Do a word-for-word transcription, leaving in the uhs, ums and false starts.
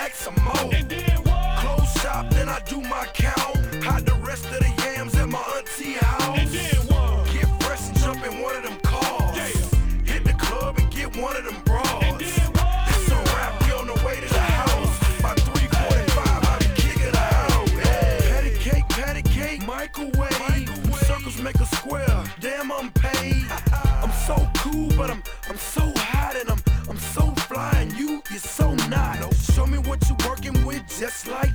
like some more. And then what? Close shop, then I do my count. Hide the rest of the yams at my auntie house. And then what? Get fresh and jump in one of them cars. Yeah. Hit the club and get one of them bras. And then what? It's a wrap, we on the way to the house. By three forty-five, I be kicking out. Hey. Patty cake, patty cake, microwave. Microwave. Circles make a square. Damn, I'm paid. I'm so cool, but I'm I'm so hot and I'm I'm so fly and you you're so not. Show me what you working with, just like